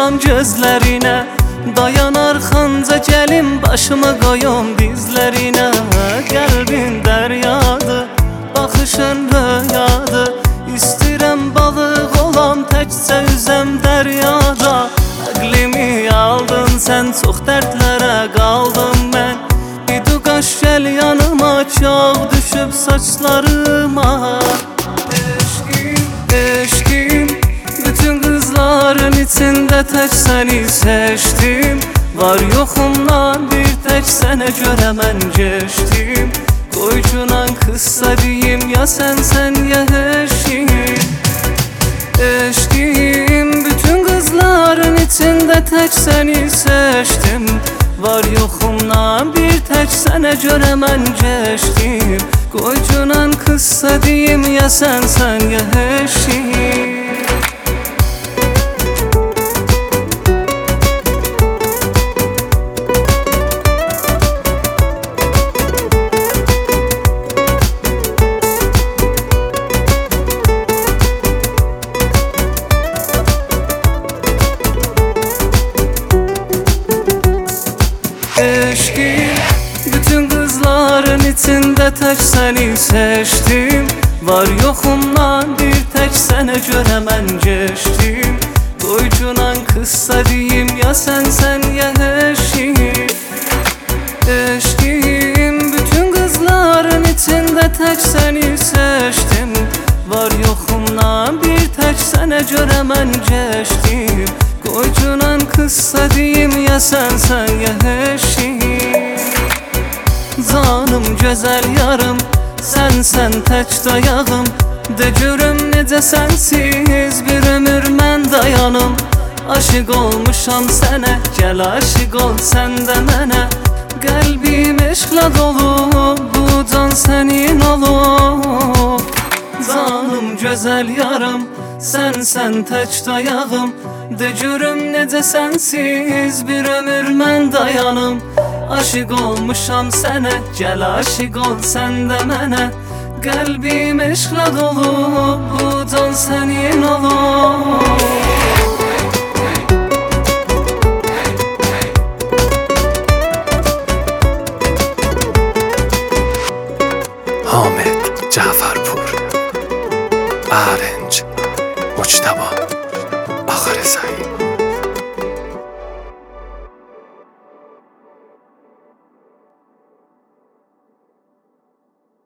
baxıram gözlərinə. Dayan arxanca gəlim, başımı qoyum dizlərinə. Qəlbin dəryadır, baxışın röyadır. İstirəm balıq olam, təkcə üzəm dəryada. Əqlimi aldın sən, çox dərdlərə qaldım mən. Bir qaş gəl yanıma, çox düşüb saçlarıma. Eşqim, eşqim, bütün qızların içində tək səni seçdim. Var yoxumdan bir tək sənə görə mən geçdim. Qoycunan qıssa deyim, ya sənsən ya eşqim. Eşqim, bütün qızların içində tək səni seçdim. Var yoxumdan bir tək sənə görə mən geçdim. Qoycunan qıssa deyim, ya sənsən ya eşqim. Eşqim, bütün qızların içində tək səni seçdim. Var yoxumdan bir tək sənə görə mən geçdim. Qoycunan qıssa deyim, ya sənsən ya eşqim. Eşqim, bütün qızların içində tək səni seçdim. Var yoxumdan bir tək sənə görə mən geçdim. Qoycunan qıssa deyim, ya sənsən ya eşqim. Canım gözəl yarım, sənsən tək dayağım. De görüm necə sənsiz bir ömür mən dayanım. Aşıq olmuşam sənə, gəl aşıq ol sən də mənə. Qəlbim eşqlə dolub, bu can sənin olub. Canım gözəl yarım, sənsən tək dayağım. De görüm necə sənsiz bir ömür mən dayanım. Aşıq olmuşam sənə, gəl aşıq ol sən də mənə. Qəlbim eşqlə dolub, bu can sənin olub. حامد جعفرپور، ارنج مجتبی آخر سعید.